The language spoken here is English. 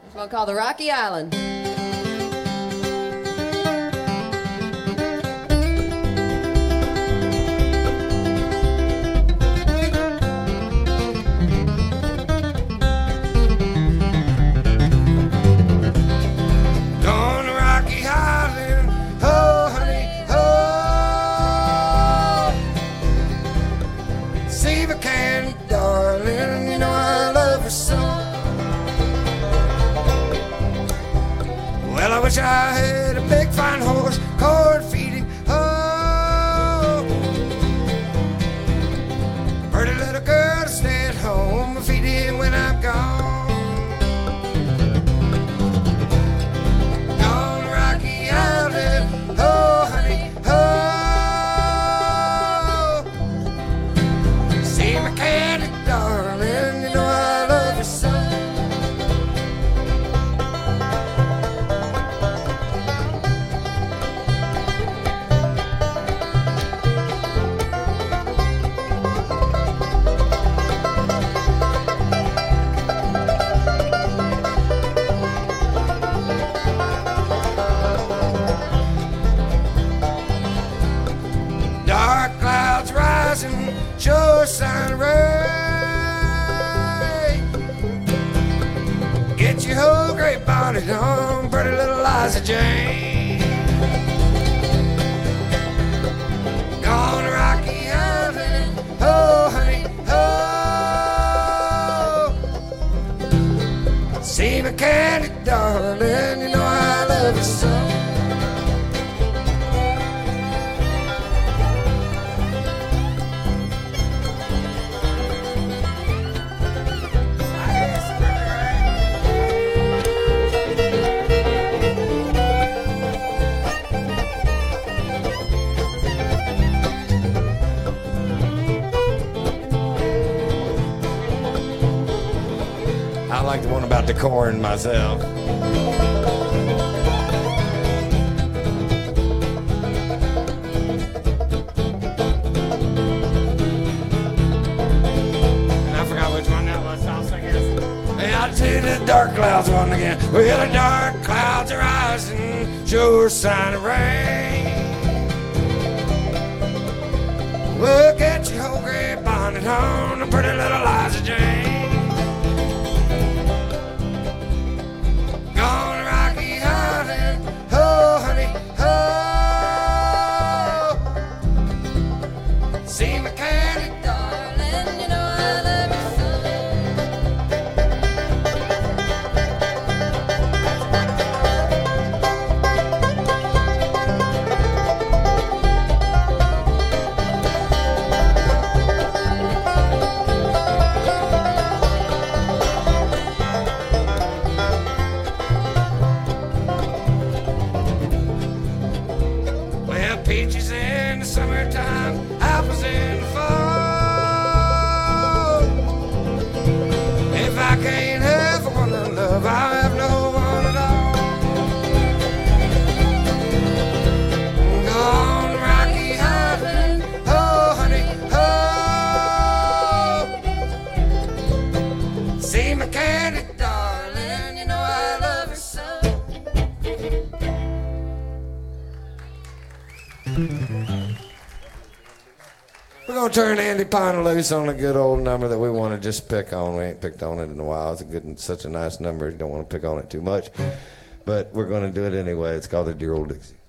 It's one called the Rocky Island. Well, I wish I had a big fine horse, corn feeding, oh. Pretty little girl to stay at home and feed him when I'm gone. Gone to Rocky Island, oh honey, oh. See my candy darling, you know I love you so. Dark clouds rising, sure sign of rain. Get your whole great bonnet on, pretty little Liza Jane. Gone to Rocky Island, oh honey, oh. See my candy darling, you know I love you so. I like the one about the corn myself. And I forgot which one that was, so I'll sing it. And I'll do the dark clouds one again. Well, the dark clouds are rising, sure sign of rain. Well, get your whole gray bonnet on, a pretty little Liza Jane. Gone to Rocky Island, oh honey, oh. See my candy darling, you know I love you so. Well, peaches in the summertime, apples in the fall. If I can't have one to love, I'll have no one at all. Gone to Rocky Island, oh honey, oh. See my candy darling, you know I love you so. We're going to turn Andy Piner loose on a good old number that we want to just pick on. We ain't picked on it in a while. It's a good, such a nice number. You don't want to pick on it too much. But we're going to do it anyway. It's called the Dear Old Dixie.